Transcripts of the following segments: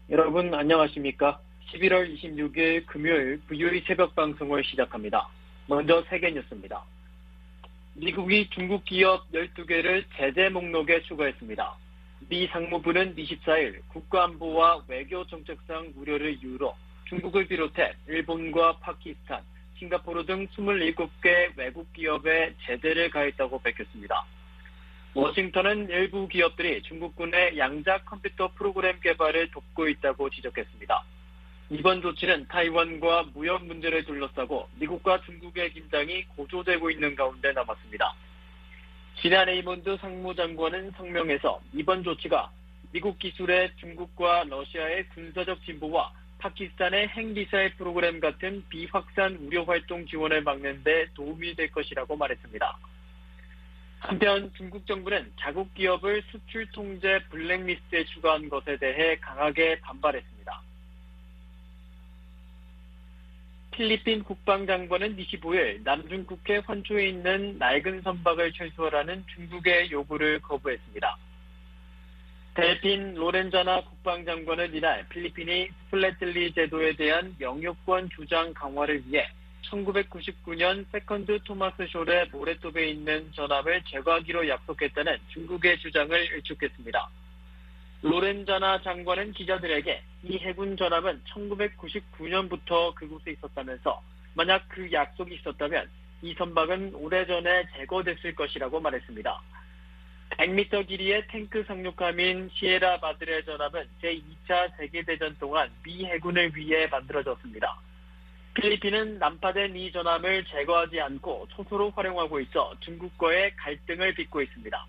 여러분 안녕하십니까? 11월 26일 금요일 VOE 새벽 방송을 시작합니다. 먼저 세계 뉴스입니다. 미국이 중국 기업 12개를 제재 목록에 추가했습니다. 미 상무부는 24일 국가안보와 외교 정책상 우려를 이유로 중국을 비롯해 일본과 파키스탄, 싱가포르 등 27개 외국 기업에 제재를 가했다고 밝혔습니다. 워싱턴은 일부 기업들이 중국군의 양자 컴퓨터 프로그램 개발을 돕고 있다고 지적했습니다. 이번 조치는 타이완과 무역 문제를 둘러싸고 미국과 중국의 긴장이 고조되고 있는 가운데 남았습니다. 지난 레이몬드 상무장관은 성명에서 이번 조치가 미국 기술의 중국과 러시아의 군사적 진보와 파키스탄의 핵미사일 프로그램 같은 비확산 우려 활동 지원을 막는 데 도움이 될 것이라고 말했습니다. 한편 중국 정부는 자국 기업을 수출 통제 블랙리스트에 추가한 것에 대해 강하게 반발했습니다. 필리핀 국방장관은 25일 남중국해 환초에 있는 낡은 선박을 철수하라는 중국의 요구를 거부했습니다. 델핀 로렌자나 국방장관은 이날 필리핀이 스플래틀리 제도에 대한 영유권 주장 강화를 위해 1999년 세컨드 토마스 숄의 모래톱에 있는 전함을 제거하기로 약속했다는 중국의 주장을 일축했습니다. 로렌자나 장관은 기자들에게 이 해군 전함은 1999년부터 그곳에 있었다면서 만약 그 약속이 있었다면 이 선박은 오래전에 제거됐을 것이라고 말했습니다. 100m 길이의 탱크 상륙함인 시에라 마드레 전함은 제2차 세계대전 동안 미 해군을 위해 만들어졌습니다. 필리핀은 난파된 이 전함을 제거하지 않고 초소로 활용하고 있어 중국과의 갈등을 빚고 있습니다.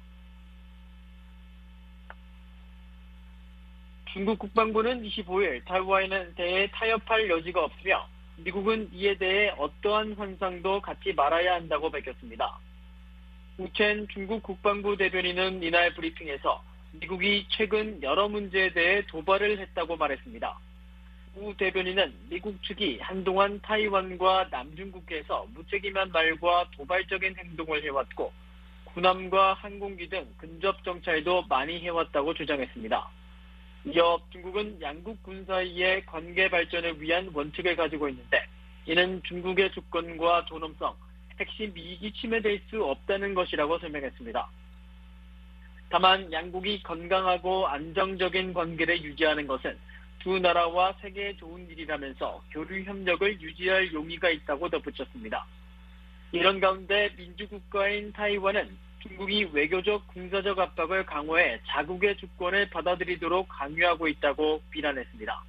중국 국방부는 25일 타이완에 대해 타협할 여지가 없으며 미국은 이에 대해 어떠한 환상도 갖지 말아야 한다고 밝혔습니다. 우첸 중국 국방부 대변인은 이날 브리핑에서 미국이 최근 여러 문제에 대해 도발을 했다고 말했습니다. 우 대변인은 미국 측이 한동안 타이완과 남중국해에서 무책임한 말과 도발적인 행동을 해왔고 군함과 항공기 등 근접 정찰도 많이 해왔다고 주장했습니다. 이어 중국은 양국 군 사이의 관계 발전을 위한 원칙을 가지고 있는데 이는 중국의 주권과 존엄성, 핵심 이익이 침해될 수 없다는 것이라고 설명했습니다. 다만 양국이 건강하고 안정적인 관계를 유지하는 것은 두 나라와 세계에 좋은 일이라면서 교류 협력을 유지할 용의가 있다고 덧붙였습니다. 이런 가운데 민주국가인 타이완은 중국이 외교적 군사적 압박을 강화해 자국의 주권을 받아들이도록 강요하고 있다고 비난했습니다.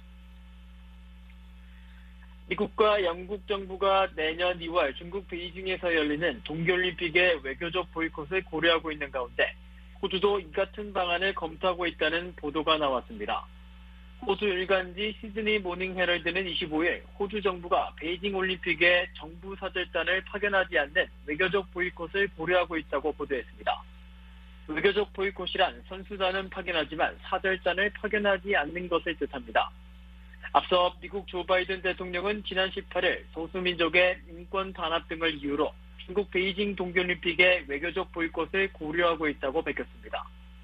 미국과 영국 정부가 내년 2월 중국 베이징에서 열리는 동계올림픽의 외교적 보이콧을 고려하고 있는 가운데 호주도 이 같은 방안을 검토하고 있다는 보도가 나왔습니다. 호주 일간지 시드니 모닝 헤럴드는 25일 호주 정부가 베이징 올림픽에 정부 사절단을 파견하지 않는 외교적 보이콧을 고려하고 있다고 보도했습니다. 외교적 보이콧이란 선수단은 파견하지만 사절단을 파견하지 않는 것을 뜻합니다. 앞서 미국 조 바이든 대통령은 지난 18일 소수민족의 인권 탄압 등을 이유로 중국 베이징 동계올림픽의 외교적 보이콧을 고려하고 있다고 밝혔습니다.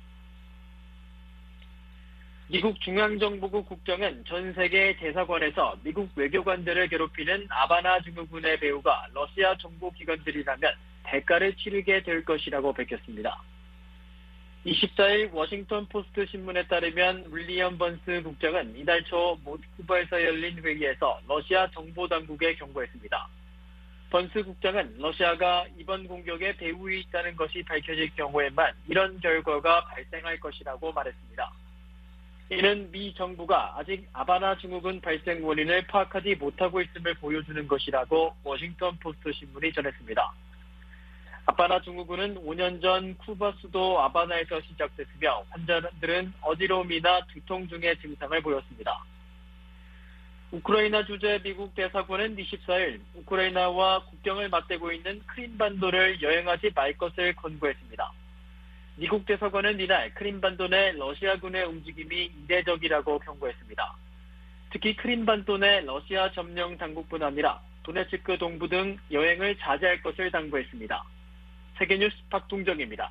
미국 중앙정보국 국장은 전 세계 대사관에서 미국 외교관들을 괴롭히는 아바나 증후군의 배후가 러시아 정보기관들이라면 대가를 치르게 될 것이라고 밝혔습니다. 24일 워싱턴 포스트 신문에 따르면 윌리엄 번스 국장은 이달 초 모스크바에서 열린 회의에서 러시아 정보당국에 경고했습니다. 번스 국장은 러시아가 이번 공격에 배후에 있다는 것이 밝혀질 경우에만 이런 결과가 발생할 것이라고 말했습니다. 이는 미 정부가 아직 아바나 증후군 발생 원인을 파악하지 못하고 있음을 보여주는 것이라고 워싱턴 포스트 신문이 전했습니다. 아바나 증후군은 5년 전 쿠바 수도 아바나에서 시작됐으며 환자들은 어지러움이나 두통 등의 증상을 보였습니다. 우크라이나 주재 미국 대사관은 24일 우크라이나와 국경을 맞대고 있는 크림반도를 여행하지 말 것을 권고했습니다. 미국 대사관은 이날 크림반도 내 러시아군의 움직임이 이례적이라고 경고했습니다. 특히 크림반도 내 러시아 점령 당국뿐 아니라 도네츠크 동부 등 여행을 자제할 것을 당부했습니다. 세계뉴스 박동정입니다.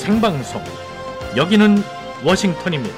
생방송. 여기는 워싱턴입니다.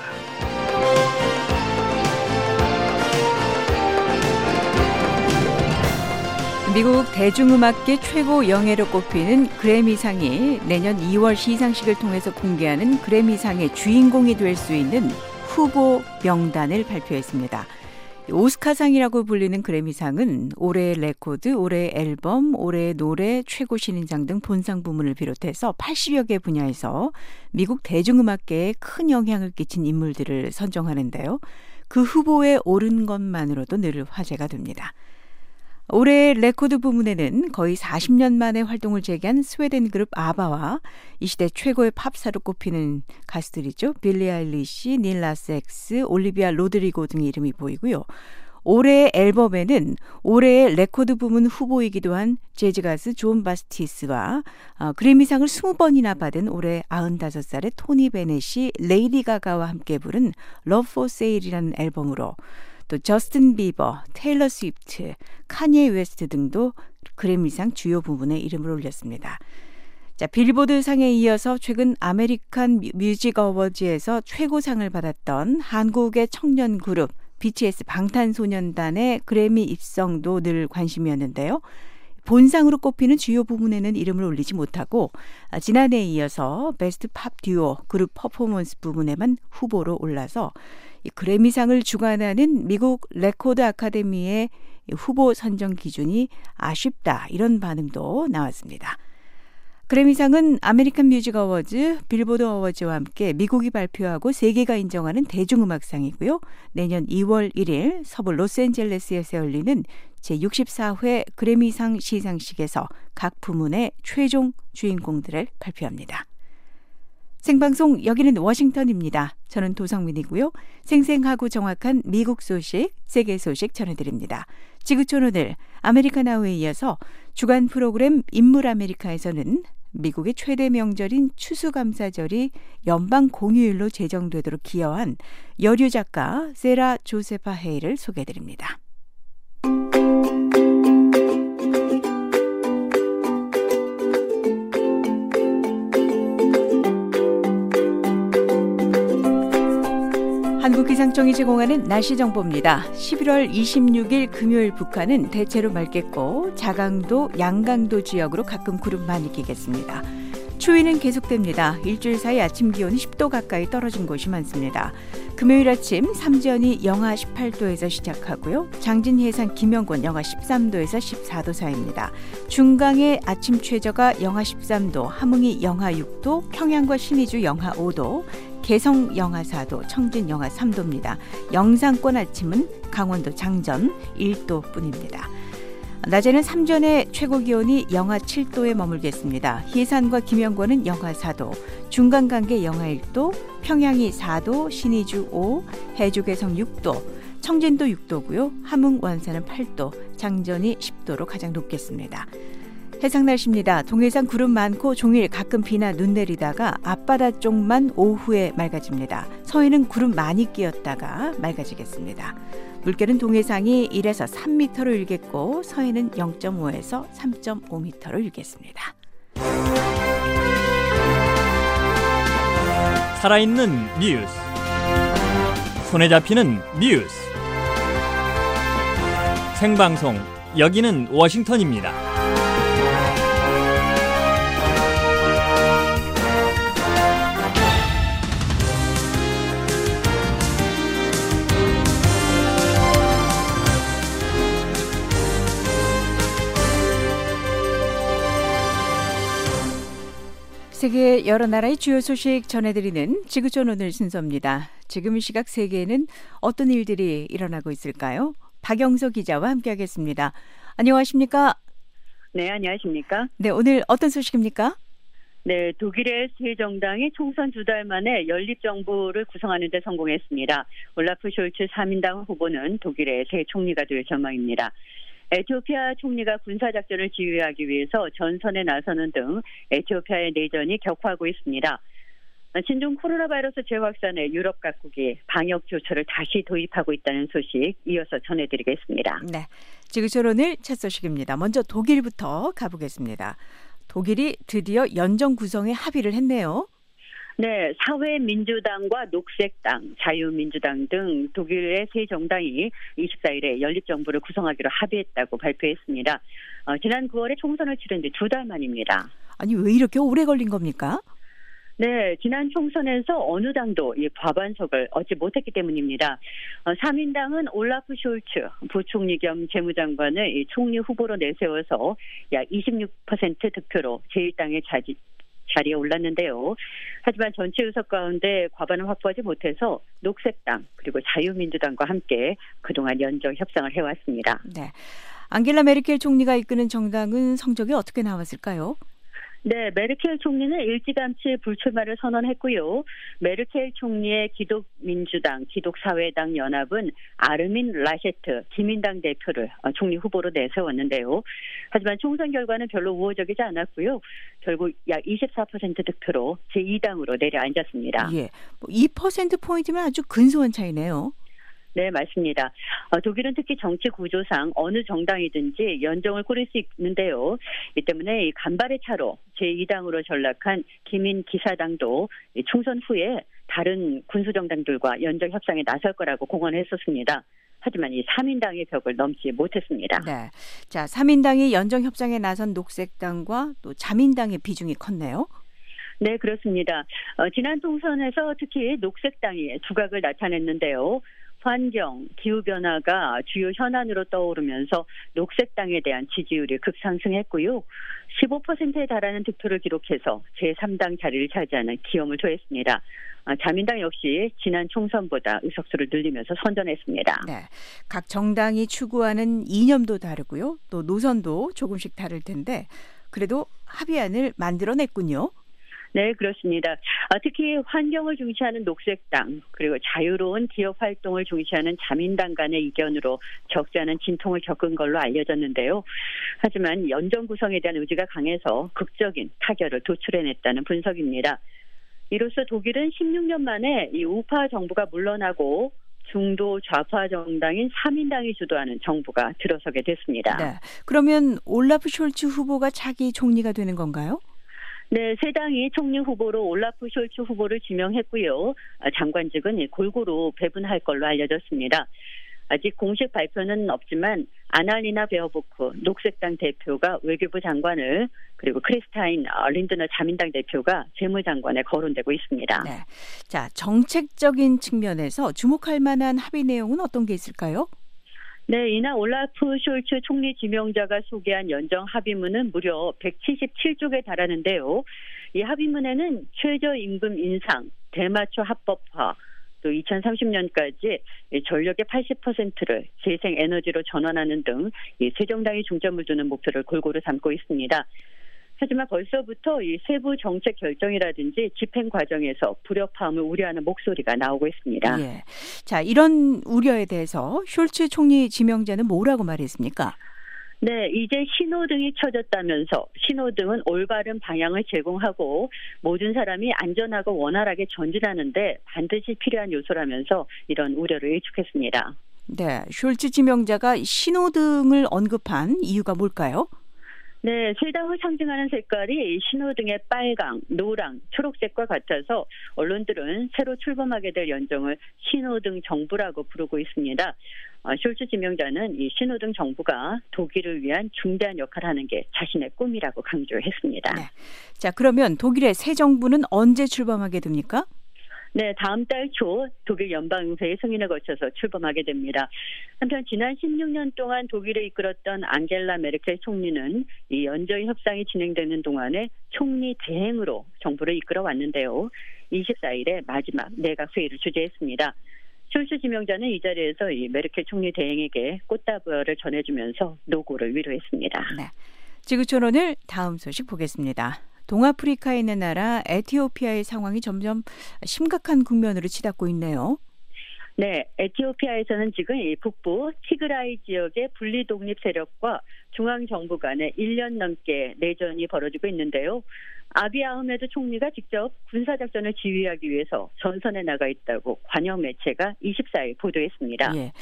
미국 대중음악계 최고 영예로 꼽히는 그래미상이 내년 2월 시상식을 통해서 공개하는 그래미상의 주인공이 될 수 있는 후보 명단을 발표했습니다. 오스카상이라고 불리는 그래미상은 올해의 레코드, 올해의 앨범, 올해의 노래, 최고 신인상 등 본상 부문을 비롯해서 80여 개 분야에서 미국 대중음악계에 큰 영향을 끼친 인물들을 선정하는데요. 그 후보에 오른 것만으로도 늘 화제가 됩니다. 올해 레코드 부문에는 거의 40년 만에 활동을 재개한 스웨덴 그룹 아바와 이 시대 최고의 팝스타로 꼽히는 가수들이죠. 빌리 아일리시, 닐 나스 엑스, 올리비아 로드리고 등의 이름이 보이고요. 올해의 앨범에는 올해의 레코드 부문 후보이기도 한 재즈 가수 존 바스티스와 그래미상을 20번이나 받은 올해 95살의 토니 베넷이 레이디 가가와 함께 부른 Love for Sale이라는 앨범으로 또 저스틴 비버, 테일러 스위프트, 카니에 웨스트 등도 그래미상 주요 부문에 이름을 올렸습니다. 자, 빌보드 상에 이어서 최근 아메리칸 뮤직 어워즈에서 최고상을 받았던 한국의 청년 그룹 BTS 방탄소년단의 그래미 입성도 늘 관심이었는데요. 본상으로 꼽히는 주요 부문에는 이름을 올리지 못하고 지난해에 이어서 베스트 팝 듀오 그룹 퍼포먼스 부문에만 후보로 올라서 이 그래미상을 주관하는 미국 레코드 아카데미의 후보 선정 기준이 아쉽다, 이런 반응도 나왔습니다. 그래미상은 아메리칸 뮤직 어워즈, 빌보드 어워즈와 함께 미국이 발표하고 세계가 인정하는 대중음악상이고요. 내년 2월 1일 서부 로스앤젤레스에서 열리는 제64회 그래미상 시상식에서 각 부문의 최종 주인공들을 발표합니다. 생방송 여기는 워싱턴입니다. 저는 도성민이고요. 생생하고 정확한 미국 소식, 세계 소식 전해드립니다. 지구촌 오늘 아메리카나우에 이어서 주간 프로그램 인물 아메리카에서는 미국의 최대 명절인 추수감사절이 연방 공휴일로 제정되도록 기여한 여류 작가 세라 조세파 헤이를 소개해드립니다. 한국기상청이 제공하는 날씨 정보입니다. 11월 26일 금요일 북한은 대체로 맑겠고 자강도, 양강도 지역으로 가끔 구름 많이 끼겠습니다. 추위는 계속됩니다. 일주일 사이 아침 기온이 10도 가까이 떨어진 곳이 많습니다. 금요일 아침 삼전이 영하 18도에서 시작하고요. 장진 해상 김영권 영하 13도에서 14도 사이입니다. 중강의 아침 최저가 영하 13도, 함흥이 영하 6도, 평양과 신의주 영하 5도, 개성 영하 4도, 청진 영하 3도입니다. 영상권 아침은 강원도 장전 1도 뿐입니다. 낮에는 삼전의 최고 기온이 영하 7도에 머물겠습니다. 해산과 김영권은 영하 4도, 중간간계 영하 1도, 평양이 4도, 신의주 5, 해주 개성 6도, 청진도 6도고요. 함흥 원산은 8도, 장전이 10도로 가장 높겠습니다. 해상 날씨입니다. 동해상 구름 많고 종일 가끔 비나 눈 내리다가 앞바다 쪽만 오후에 맑아집니다. 서해는 구름 많이 끼었다가 맑아지겠습니다. 물결은 동해상이 1에서 3m로 일겠고 서해는 0.5에서 3.5m로 일겠습니다. 살아있는 뉴스, 손에 잡히는 뉴스, 생방송 여기는 워싱턴입니다. 세계 여러 나라의 주요 소식 전해드리는 지구촌 오늘 순서입니다. 지금 이 시각 세계에는 어떤 일들이 일어나고 있을까요? 박영서 기자와 함께하겠습니다. 안녕하십니까? 네, 안녕하십니까? 네, 오늘 어떤 소식입니까? 네, 독일의 새 정당이 총선 2달 만에 연립정부를 구성하는 데 성공했습니다. 올라프 숄츠 3인당 후보는 독일의 새 총리가 될 전망입니다. 에티오피아 총리가 군사작전을 지휘하기 위해서 전선에 나서는 등 에티오피아의 내전이 격화하고 있습니다. 신종 코로나 바이러스 재확산에 유럽 각국이 방역 조처를 다시 도입하고 있다는 소식 이어서 전해드리겠습니다. 네, 지구촌 오늘 첫 소식입니다. 먼저 독일부터 가보겠습니다. 독일이 드디어 연정 구성에 합의를 했네요. 네, 사회민주당과 녹색당, 자유민주당 등 독일의 세 정당이 24일에 연립정부를 구성하기로 합의했다고 발표했습니다. 지난 9월에 총선을 치른 지 2달 만입니다. 아니, 왜 이렇게 오래 걸린 겁니까? 네, 지난 총선에서 어느 당도 이 과반석을 얻지 못했기 때문입니다. 3인당은 올라프 숄츠 부총리 겸 재무장관을 이 총리 후보로 내세워서 약 26% 득표로 제1당의 자리에 올랐는데요. 하지만 전체 의석 가운데 과반을 확보하지 못해서 녹색당 그리고 자유민주당과 함께 그동안 연정 협상을 해왔습니다. 네, 앙겔라 메르켈 총리가 이끄는 정당은 성적이 어떻게 나왔을까요? 네, 메르켈 총리는 일찌감치 불출마를 선언했고요. 메르켈 총리의 기독민주당, 기독사회당 연합은 아르민 라셰트 기민당 대표를 총리 후보로 내세웠는데요. 하지만 총선 결과는 별로 우호적이지 않았고요. 결국 약 24% 득표로 제2당으로 내려앉았습니다. 예, 2%포인트면 아주 근소한 차이네요. 네, 맞습니다. 독일은 특히 정치 구조상 어느 정당이든지 연정을 꾸릴 수 있는데요. 이 때문에 간발의 차로 제2당으로 전락한 기민 기사당도 총선 후에 다른 군수정당들과 연정 협상에 나설 거라고 공언했었습니다. 하지만 이 3인당의 벽을 넘지 못했습니다. 네, 자, 3인당이 연정 협상에 나선 녹색당과 또 자민당의 비중이 컸네요. 네, 그렇습니다. 지난 총선에서 특히 녹색당이 두각을 나타냈는데요. 환경, 기후변화가 주요 현안으로 떠오르면서 녹색당에 대한 지지율이 급상승했고요. 15%에 달하는 득표를 기록해서 제3당 자리를 차지하는 기염을 토했습니다. 자민당 역시 지난 총선보다 의석수를 늘리면서 선전했습니다. 네, 각 정당이 추구하는 이념도 다르고요. 또 노선도 조금씩 다를 텐데 그래도 합의안을 만들어냈군요. 네, 그렇습니다. 특히 환경을 중시하는 녹색당 그리고 자유로운 기업 활동을 중시하는 자민당 간의 이견으로 적지 않은 진통을 겪은 걸로 알려졌는데요. 하지만 연정 구성에 대한 의지가 강해서 극적인 타결을 도출해냈다는 분석입니다. 이로써 독일은 16년 만에 이 우파 정부가 물러나고 중도 좌파 정당인 3인당이 주도하는 정부가 들어서게 됐습니다. 네, 그러면 올라프 숄츠 후보가 차기 총리가 되는 건가요? 네, 세 당이 총리 후보로 올라프 숄츠 후보를 지명했고요. 장관직은 골고루 배분할 걸로 알려졌습니다. 아직 공식 발표는 없지만 아날리나 베어보크 녹색당 대표가 외교부 장관을 그리고 크리스타인 린드너 자민당 대표가 재무장관에 거론되고 있습니다. 네, 자, 정책적인 측면에서 주목할 만한 합의 내용은 어떤 게 있을까요? 네, 이날 올라프 숄츠 총리 지명자가 소개한 연정 합의문은 무려 177쪽에 달하는데요. 이 합의문에는 최저임금 인상, 대마초 합법화, 또 2030년까지 전력의 80%를 재생에너지로 전환하는 등 세 정당이 중점을 두는 목표를 골고루 담고 있습니다. 하지만 벌써부터 이 세부 정책 결정이라든지 집행 과정에서 불협화음을 우려하는 목소리가 나오고 있습니다. 예. 자, 이런 우려에 대해서 숄츠 총리 지명자는 뭐라고 말했습니까? 네, 이제 신호등이 켜졌다면서 신호등은 올바른 방향을 제공하고 모든 사람이 안전하고 원활하게 전진하는데 반드시 필요한 요소라면서 이런 우려를 일축했습니다. 네, 숄츠 지명자가 신호등을 언급한 이유가 뭘까요? 네, 세 당을 상징하는 색깔이 신호등의 빨강, 노랑, 초록색과 같아서 언론들은 새로 출범하게 될 연정을 신호등 정부라고 부르고 있습니다. 숄츠 지명자는 이 신호등 정부가 독일을 위한 중대한 역할을 하는 게 자신의 꿈이라고 강조했습니다. 네. 자, 그러면 독일의 새 정부는 언제 출범하게 됩니까? 네, 다음 달 초 독일 연방의회의 승인을 거쳐서 출범하게 됩니다. 한편 지난 16년 동안 독일을 이끌었던 앙겔라 메르켈 총리는 이 연정 협상이 진행되는 동안에 총리 대행으로 정부를 이끌어 왔는데요. 24일에 마지막 내각 회의를 주재했습니다. 숄츠 지명자는 이 자리에서 이 메르켈 총리 대행에게 꽃다발을 전해주면서 노고를 위로했습니다. 네, 지구촌 오늘 다음 소식 보겠습니다. 동아프리카에 있는 나라 에티오피아의 상황이 점점 심각한 국면으로 치닫고 있네요. 네, 에티오피아에서는 지금 이 북부 티그라이 지역의 분리 독립 세력과 중앙 정부 간에 1년 넘게 내전이 벌어지고 있는데요. 아비 아흐메드 총리가 직접 군사작전을 지휘하기 위해서 전선에 나가 있다고 관영 매체가 24일 보도했습니다. 예,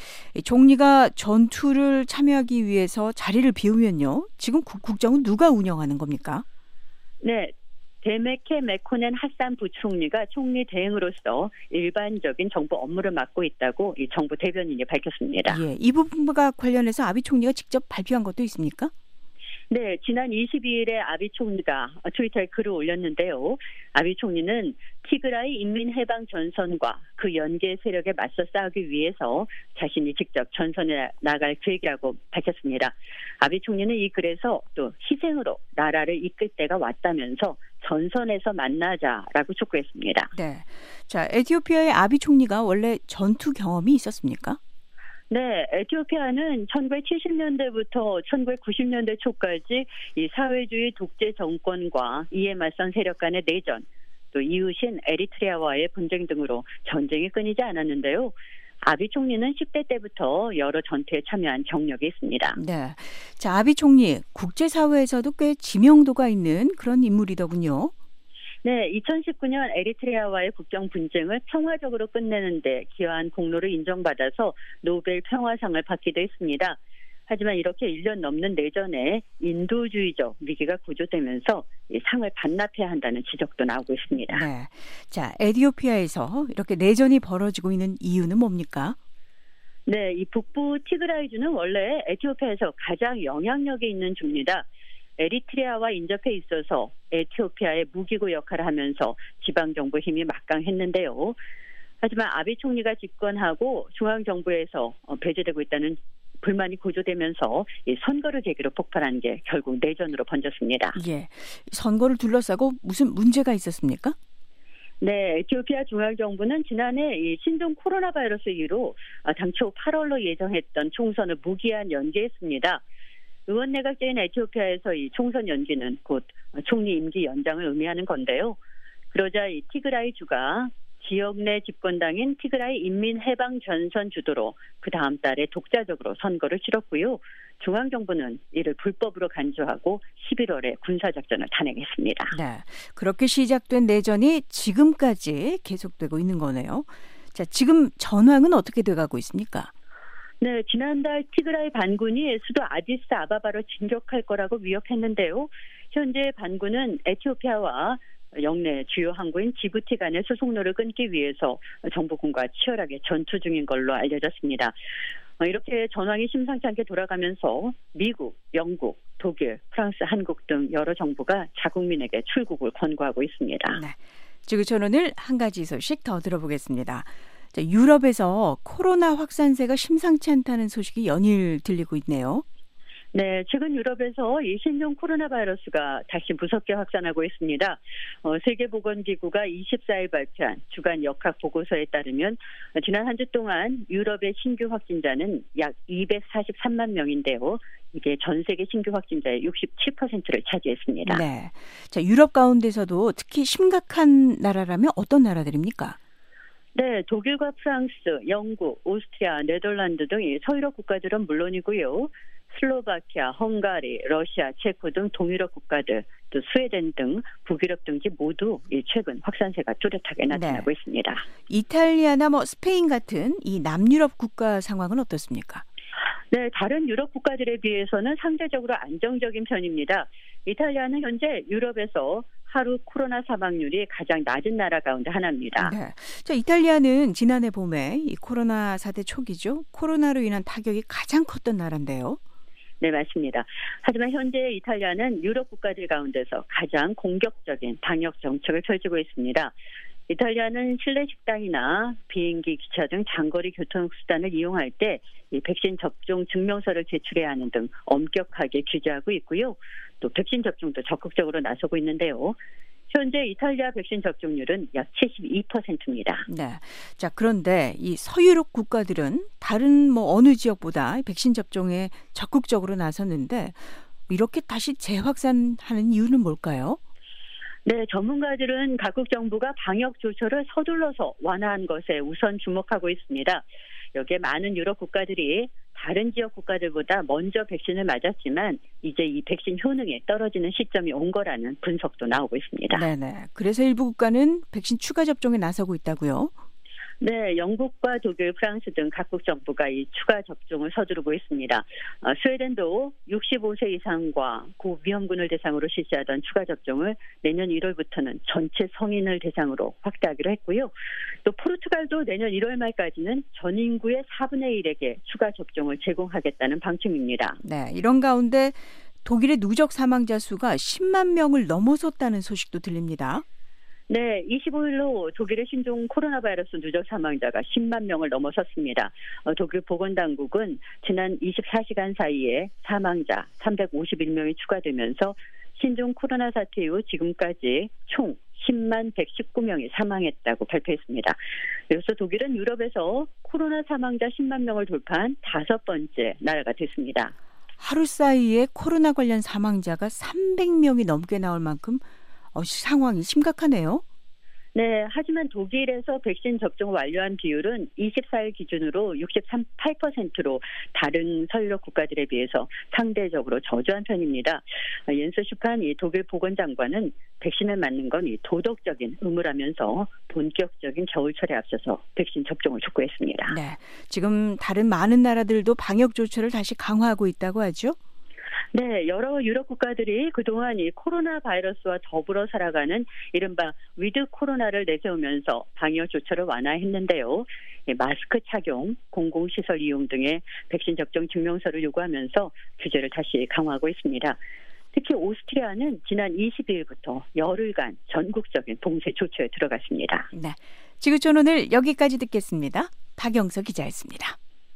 총리가 전투를 참여하기 위해서 자리를 비우면요. 지금 국정은 누가 운영하는 겁니까? 네, 데메케 메코넨 핫산 부총리가 총리 대행으로서 일반적인 정부 업무를 맡고 있다고 이 정부 대변인이 밝혔습니다. 예, 이 부분과 관련해서 아비 총리가 직접 발표한 것도 있습니까? 네, 지난 22일에 아비 총리가 트위터에 글을 올렸는데요. 아비 총리는 티그라이 인민해방 전선과 그 연계 세력에 맞서 싸우기 위해서 자신이 직접 전선에 나갈 계획이라고 밝혔습니다. 아비 총리는 이 글에서 또 희생으로 나라를 이끌 때가 왔다면서 전선에서 만나자라고 촉구했습니다. 네. 자, 에티오피아의 아비 총리가 원래 전투 경험이 있었습니까? 네, 에티오피아는 1970년대부터 1990년대 초까지 이 사회주의 독재 정권과 이에 맞선 세력 간의 내전, 또 이웃인 에리트리아와의 분쟁 등으로 전쟁이 끊이지 않았는데요. 아비 총리는 10대 때부터 여러 전투에 참여한 경력이 있습니다. 네. 자, 아비 총리, 국제사회에서도 꽤 지명도가 있는 그런 인물이더군요. 네, 2019년 에리트리아와의 국경 분쟁을 평화적으로 끝내는 데 기여한 공로를 인정받아서 노벨 평화상을 받기도 했습니다. 하지만 이렇게 1년 넘는 내전에 인도주의적 위기가 고조되면서 이 상을 반납해야 한다는 지적도 나오고 있습니다. 네. 자, 에티오피아에서 이렇게 내전이 벌어지고 있는 이유는 뭡니까? 네, 이 북부 티그라이주는 원래 에티오피아에서 가장 영향력이 있는 주입니다. 에리트리아와 인접해 있어서 에티오피아의 무기고 역할을 하면서 지방정부 힘이 막강했는데요. 하지만 아비 총리가 집권하고 중앙정부에서 배제되고 있다는 불만이 고조되면서 이 선거를 계기로 폭발한 게 결국 내전으로 번졌습니다. 예, 선거를 둘러싸고 무슨 문제가 있었습니까? 네, 에티오피아 중앙정부는 지난해 이 신종 코로나 바이러스 이후로 당초 8월로 예정했던 총선을 무기한 연기했습니다. 의원 내각제인 에티오피아에서 이 총선 연기는 곧 총리 임기 연장을 의미하는 건데요. 그러자 이 티그라이 주가 지역 내 집권당인 티그라이 인민해방전선 주도로 그 다음 달에 독자적으로 선거를 치렀고요. 중앙정부는 이를 불법으로 간주하고 11월에 군사작전을 단행했습니다. 네, 그렇게 시작된 내전이 지금까지 계속되고 있는 거네요. 자, 지금 전황은 어떻게 돼가고 있습니까? 네, 지난달 티그라이 반군이 수도 아디스 아바바로 진격할 거라고 위협했는데요. 현재 반군은 에티오피아와 영내 주요 항구인 지부티 간의 수송로를 끊기 위해서 정부군과 치열하게 전투 중인 걸로 알려졌습니다. 이렇게 전황이 심상치 않게 돌아가면서 미국, 영국, 독일, 프랑스, 한국 등 여러 정부가 자국민에게 출국을 권고하고 있습니다. 네, 지구촌 오늘 한 가지 소식 더 들어보겠습니다. 자, 유럽에서 코로나 확산세가 심상치 않다는 소식이 연일 들리고 있네요. 네, 최근 유럽에서 이 신종 코로나 바이러스가 다시 무섭게 확산하고 있습니다. 세계보건기구가 24일 발표한 주간 역학 보고서에 따르면 지난 한 주 동안 유럽의 신규 확진자는 약 243만 명인데요. 이게 전 세계 신규 확진자의 67%를 차지했습니다. 네, 자, 유럽 가운데서도 특히 심각한 나라라면 어떤 나라들입니까? 네, 독일과 프랑스, 영국, 오스트리아, 네덜란드 등 서유럽 국가들은 물론이고요. 슬로바키아, 헝가리, 러시아, 체코 등 동유럽 국가들, 또 스웨덴 등 북유럽 등지 모두 최근 확산세가 뚜렷하게 나타나고 있습니다. 이탈리아나 스페인 같은 이 남유럽 국가 상황은 어떻습니까? 네, 다른 유럽 국가들에 비해서는 상대적으로 안정적인 편입니다. 이탈리아는 현재 유럽에서 하루 코로나 사망률이 가장 낮은 나라 가운데 하나입니다. 네. 자, 이탈리아는 지난해 봄에 이 코로나 사태 초기죠. 코로나로 인한 타격이 가장 컸던 나라인데요. 네, 맞습니다. 하지만 현재 이탈리아는 유럽 국가들 가운데서 가장 공격적인 방역 정책을 펼치고 있습니다. 이탈리아는 실내 식당이나 비행기, 기차 등 장거리 교통수단을 이용할 때 이 백신 접종 증명서를 제출해야 하는 등 엄격하게 규제하고 있고요. 또 백신 접종도 적극적으로 나서고 있는데요. 현재 이탈리아 백신 접종률은 약 72%입니다. 네. 자, 그런데 이 서유럽 국가들은 다른 어느 지역보다 백신 접종에 적극적으로 나섰는데 이렇게 다시 재확산하는 이유는 뭘까요? 네, 전문가들은 각국 정부가 방역 조처를 서둘러서 완화한 것에 우선 주목하고 있습니다. 여기에 많은 유럽 국가들이 다른 지역 국가들보다 먼저 백신을 맞았지만 이제 이 백신 효능이 떨어지는 시점이 온 거라는 분석도 나오고 있습니다. 네네. 그래서 일부 국가는 백신 추가 접종에 나서고 있다고요? 네, 영국과 독일, 프랑스 등 각국 정부가 이 추가 접종을 서두르고 있습니다. 스웨덴도 65세 이상과 고위험군을 대상으로 실시하던 추가 접종을 내년 1월부터는 전체 성인을 대상으로 확대하기로 했고요. 또 포르투갈도 내년 1월 말까지는 전 인구의 4분의 1에게 추가 접종을 제공하겠다는 방침입니다. 네, 이런 가운데 독일의 누적 사망자 수가 10만 명을 넘어섰다는 소식도 들립니다. 네, 25일로 독일의 신종 코로나 바이러스 누적 사망자가 10만 명을 넘어섰습니다. 독일 보건당국은 지난 24시간 사이에 사망자 351명이 추가되면서 신종 코로나 사태 이후 지금까지 총 10만 119명이 사망했다고 발표했습니다. 이로써 독일은 유럽에서 코로나 사망자 10만 명을 돌파한 5번째 나라가 됐습니다. 하루 사이에 코로나 관련 사망자가 300명이 넘게 나올 만큼 상황이 심각하네요. 네, 하지만 독일에서 백신 접종을 완료한 비율은 24일 기준으로 63.8%로 다른 서유럽 국가들에 비해서 상대적으로 저조한 편입니다. 옌스 슈판 이 독일 보건장관은 백신을 맞는 건 이 도덕적인 의무라면서 본격적인 겨울철에 앞서서 백신 접종을 촉구했습니다. 네, 지금 다른 많은 나라들도 방역 조처를 다시 강화하고 있다고 하죠? 네, 여러 유럽 국가들이 그동안 이 코로나 바이러스와 더불어 살아가는 이른바 위드 코로나를 내세우면서 방역 조처를 완화했는데요. 마스크 착용, 공공시설 이용 등의 백신 접종 증명서를 요구하면서 규제를 다시 강화하고 있습니다. 특히 오스트리아는 지난 22일부터 열흘간 전국적인 봉쇄 조처에 들어갔습니다. 네, 지구촌 오늘 여기까지 듣겠습니다. 박영서 기자였습니다.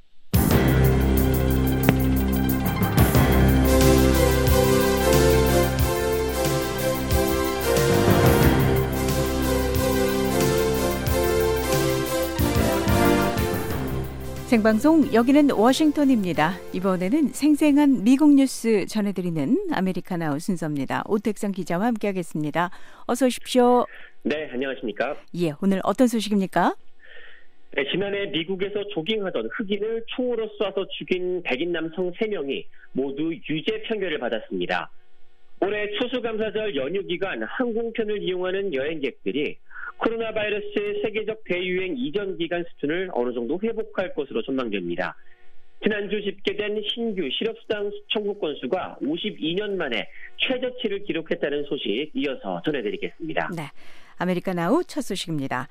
생방송 여기는 워싱턴입니다. 이번에는 생생한 미국 뉴스 전해드리는 아메리카나우 순서입니다. 오택상 기자와 함께하겠습니다. 어서 오십시오. 네, 안녕하십니까. 예, 오늘 어떤 소식입니까? 네, 지난해 미국에서 조깅하던 흑인을 총으로 쏴서 죽인 백인 남성 3명이 모두 유죄 판결을 받았습니다. 올해 추수감사절 연휴 기간 항공편을 이용하는 여행객들이 코로나 바이러스의 세계적 대유행 이전 기간 수준을 어느 정도 회복할 것으로 전망됩니다. 지난주 집계된 신규 실업수당 청구 건수가 52년 만에 최저치를 기록했다는 소식 이어서 전해드리겠습니다. 네, 아메리카나우 첫 소식입니다.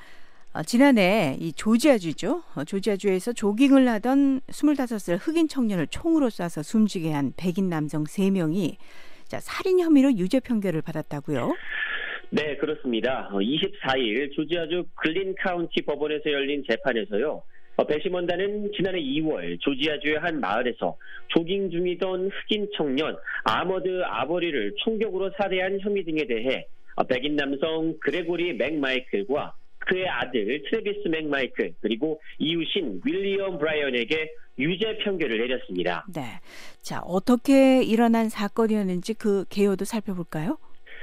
지난해 이 조지아주죠. 조지아주에서 조깅을 하던 25살 흑인 청년을 총으로 쏴서 숨지게 한 백인 남성 3명이 살인 혐의로 유죄 판결을 받았다고요? 네, 그렇습니다. 24일 조지아주 글린 카운티 법원에서 열린 재판에서요. 배심원단은 지난해 2월 조지아주의 한 마을에서 조깅 중이던 흑인 청년 아머드 아버리를 총격으로 살해한 혐의 등에 대해 백인 남성 그레고리 맥마이클과 그의 아들 트래비스 맥마이클 그리고 이웃인 윌리엄 브라이언에게 유죄 판결을 내렸습니다. 네, 자 어떻게 일어난 사건이었는지 그 개요도 살펴볼까요?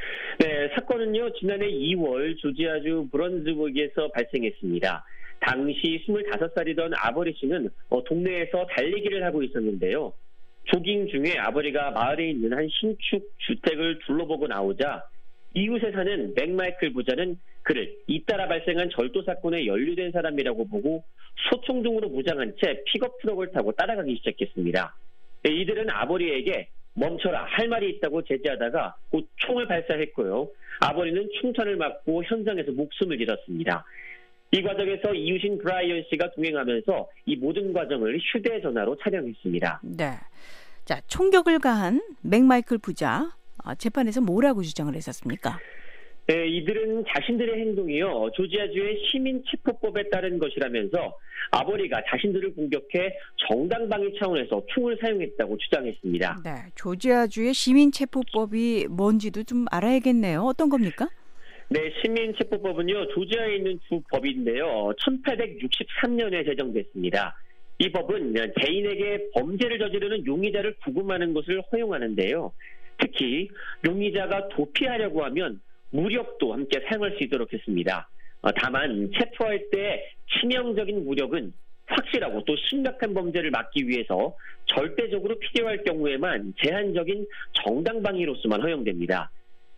네, 사건은요 지난해 2월 조지아주 브런즈버그에서 발생했습니다. 당시 25살이던 아버리 씨는 동네에서 달리기를 하고 있었는데요. 조깅 중에 아버리가 마을에 있는 한 신축 주택을 둘러보고 나오자 이웃에 사는 맥마이클 부자는 그를 잇따라 발생한 절도 사건에 연루된 사람이라고 보고 소총 등으로 무장한 채 픽업 트럭을 타고 따라가기 시작했습니다. 이들은 아버리에게 멈춰라, 할 말이 있다고 제지하다가 곧 총을 발사했고요. 아버리는 총탄을 맞고 현장에서 목숨을 잃었습니다. 이 과정에서 이웃인 브라이언 씨가 동행하면서 이 모든 과정을 휴대전화로 촬영했습니다. 네, 자 총격을 가한 맥마이클 부자 재판에서 뭐라고 주장을 했었습니까? 네, 이들은 자신들의 행동이요 조지아주의 시민체포법에 따른 것이라면서 아버리가 자신들을 공격해 정당방위 차원에서 총을 사용했다고 주장했습니다. 네, 조지아주의 시민체포법이 뭔지도 좀 알아야겠네요. 어떤 겁니까? 네, 시민체포법은요 조지아에 있는 주 법인데요 1863년에 제정됐습니다. 이 법은 개인에게 범죄를 저지르는 용의자를 구금하는 것을 허용하는데요. 특히 용의자가 도피하려고 하면 무력도 함께 사용할 수 있도록 했습니다. 다만 체포할 때 치명적인 무력은 확실하고 또 심각한 범죄를 막기 위해서 절대적으로 필요할 경우에만 제한적인 정당방위로서만 허용됩니다.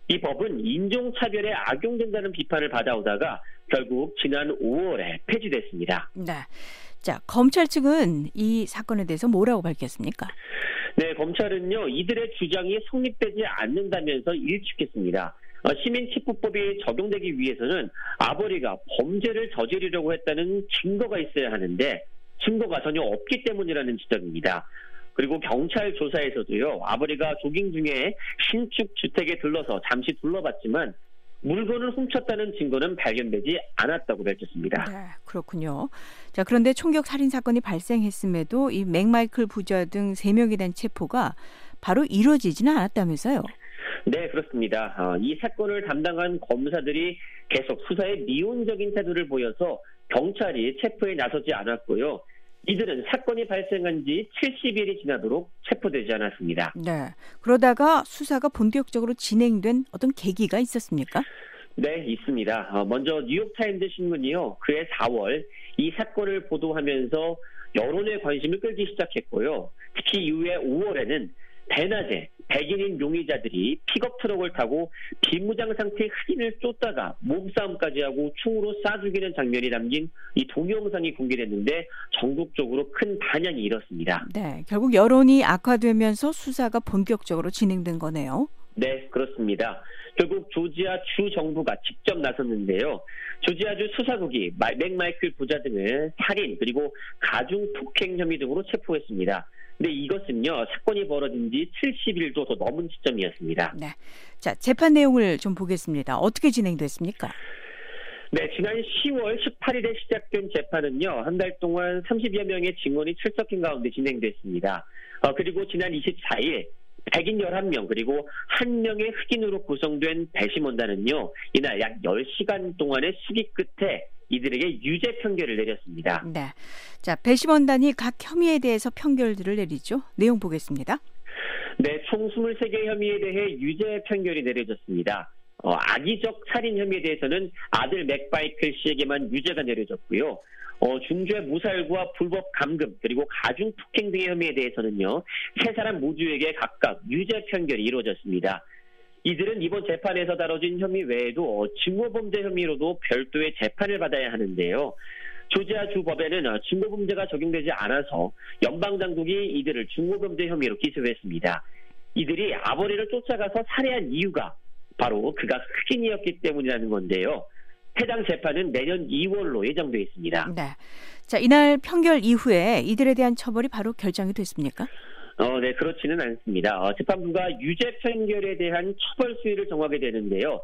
이 법은 인종차별에 악용된다는 비판을 받아오다가 결국 지난 5월에 폐지됐습니다. 네. 자, 검찰 측은 이 사건에 대해서 뭐라고 밝혔습니까? 네, 검찰은요, 이들의 주장이 성립되지 않는다면서 일축했습니다. 시민체포법이 적용되기 위해서는 아버리가 범죄를 저지르려고 했다는 증거가 있어야 하는데 증거가 전혀 없기 때문이라는 지적입니다. 그리고 경찰 조사에서도요, 아버리가 조깅 중에 신축 주택에 들러서 잠시 둘러봤지만 물건을 훔쳤다는 증거는 발견되지 않았다고 밝혔습니다. 네, 그렇군요. 자, 그런데 총격 살인 사건이 발생했음에도 이 맥마이클 부자 등 3명에 대한 체포가 바로 이루어지지는 않았다면서요? 네, 그렇습니다. 이 사건을 담당한 검사들이 계속 수사에 미온적인 태도를 보여서 경찰이 체포에 나서지 않았고요. 이들은 사건이 발생한 지 70일이 지나도록 체포되지 않았습니다. 네. 그러다가 수사가 본격적으로 진행된 어떤 계기가 있었습니까? 네, 있습니다. 먼저 뉴욕타임즈 신문이요. 그해 4월 이 사건을 보도하면서 여론의 관심을 끌기 시작했고요. 특히 이후에 5월에는 대낮에 백인인 용의자들이 픽업 트럭을 타고 비무장 상태의 흑인을 쫓다가 몸싸움까지 하고 총으로 쏴 죽이는 장면이 담긴 이 동영상이 공개됐는데 전국적으로 큰 반향이 일었습니다. 네, 결국 여론이 악화되면서 수사가 본격적으로 진행된 거네요. 네, 그렇습니다. 결국 조지아 주 정부가 직접 나섰는데요. 조지아주 수사국이 맥마이클 부자 등을 살인 그리고 가중 폭행 혐의 등으로 체포했습니다. 근데 이것은요, 사건이 벌어진 지 70일도 더 넘은 시점이었습니다. 네. 자, 재판 내용을 좀 보겠습니다. 어떻게 진행됐습니까? 네, 지난 10월 18일에 시작된 재판은요, 한 달 동안 30여 명의 증언이 출석한 가운데 진행됐습니다. 그리고 지난 24일, 백인 11명 그리고 1명의 흑인으로 구성된 배심원단은요, 이날 약 10시간 동안의 수기 끝에 이들에게 유죄 판결을 내렸습니다. 네. 자, 배심원단이 각 혐의에 대해서 판결들을 내리죠. 내용 보겠습니다. 네, 총 23개 혐의에 대해 유죄 판결이 내려졌습니다. 악의적 살인 혐의에 대해서는 아들 맥마이클 씨에게만 유죄가 내려졌고요. 중죄 무살과 불법 감금 그리고 가중 폭행 등의 혐의에 대해서는요, 세 사람 모두에게 각각 유죄 판결이 이루어졌습니다. 이들은 이번 재판에서 다뤄진 혐의 외에도 증오범죄 혐의로도 별도의 재판을 받아야 하는데요. 조지아 주 법에는 증오범죄가 적용되지 않아서 연방당국이 이들을 증오범죄 혐의로 기소했습니다. 이들이 아버리를 쫓아가서 살해한 이유가 바로 그가 흑인이었기 때문이라는 건데요. 해당 재판은 내년 2월로 예정되어 있습니다. 네. 자, 이날 판결 이후에 이들에 대한 처벌이 바로 결정이 됐습니까? 네, 그렇지는 않습니다. 재판부가 유죄 판결에 대한 처벌 수위를 정하게 되는데요.